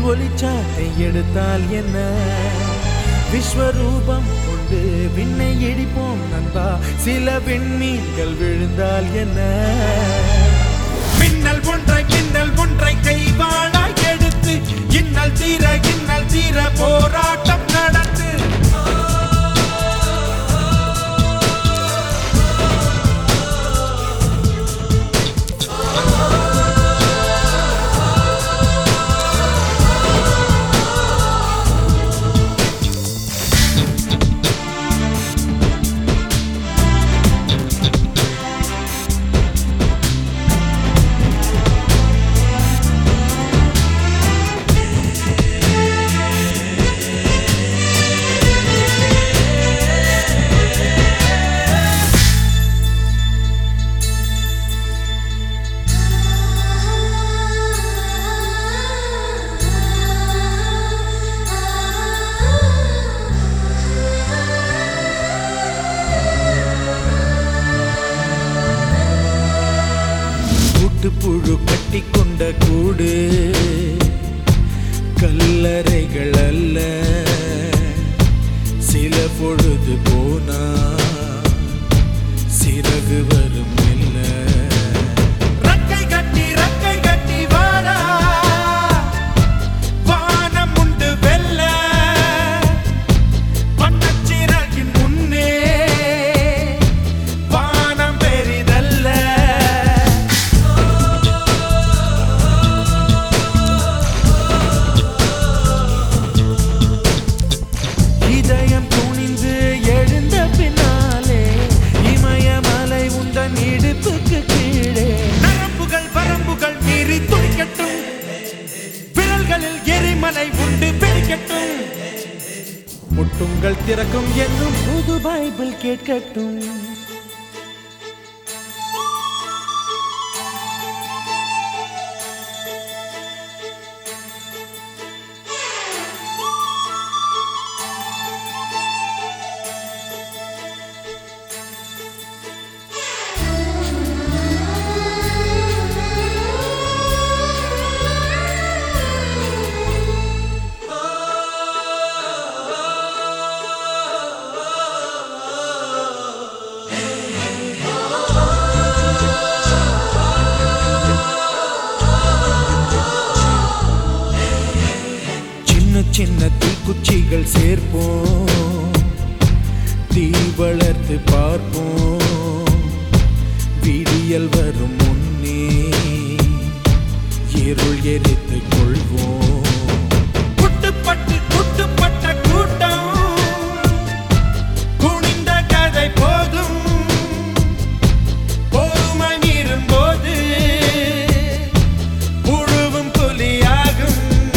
கையில் ஒளிச்சாட்டை எடுத்தால் என்ன விஸ்வரூபம் கொண்டு விண்ணை இடிப்போம் நண்பா சில விண்மீன்கள் விழுந்தால் என்ன மின்னல் ஒன்றை கைவாளாய் எடுத்து இன்னல் தீர போராட்டம் நடத்து புழு கட்டி கொண்ட கூடு கல்லறைகள் அல்ல சில பொழுது போனா சிறகு வரும் இல்ல ரக்கை கட்டி வாடா வானம் உண்டு வெல்ல வண்ணச்சிறகின் முன்னே வானம் பெரிதல்ல இதயம் துணிந்து எழுந்த பின்னாலே இமயமலை உந்தன் இடுப்புக்கு கீழே நரம்புகள் வரம்புகள் மீறி துடிக்கட்டும் விரல்களில் எரிமலை உண்டு பெருக்கட்டும் முட்டுங்கள் திறக்கும் என்னும் புது பைபிள் கேட்கட்டும் சின்ன தீக்குச்சிகள் சேர்ப்போம் தீ வளர்த்து பார்ப்போம் விடியல் வரும் முன்னே இருள் எரித்து கொள்வோம் குட்டுப்பட்ட கூட்டம் குனிந்த கதை போதும் பொறுமை மீறும் போது புழுவும் புலியாகும்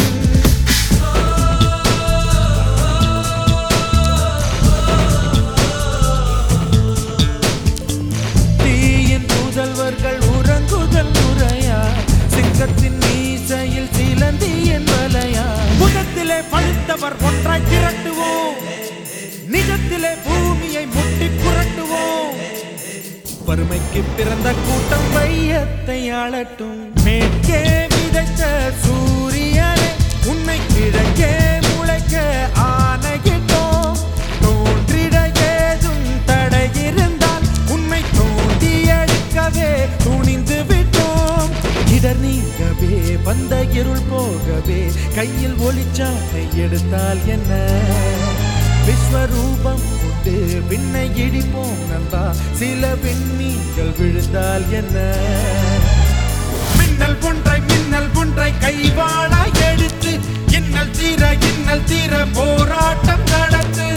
முதல்வர்கள் உறங்குதல் முறையா சிங்கத்தின் மீசையில் சிலந்தி என் வலையா முதத்திலே பழுத்தவர் ஒன்றாய் திரட்டுவோம் நிஜத்திலே பூமியை முட்டி புரட்டுவோம் வறுமைக்கு பிறந்த கூட்டம் வையத்தை ஆளட்டும் மேற்கே விதைத்த சூரியனே உன்னை கிழக்கே முளைக்க ஆணையிட்டோம் தோன்றிட ஏதும் தடை இருந்தால் உன்னை தோண்டி எடுக்கவே துணிந்து விட்டோம் இடர் நீங்கவே வந்த இருள் போகவே கையில் ஒளிச்சாட்டை எடுத்தால் என்ன விஸ்வரூபம் கொண்டு விண்ணை இடிப்போம் நண்பா சில விண்மீன்கள் விழுந்தால் என்ன மின்னல் ஒன்றை கைவாளாய் எடுத்து இன்னல் தீர போராட்டம் நடத்து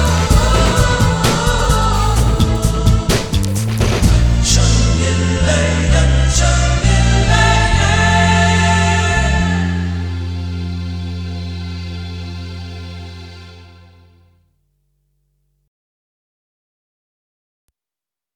Shun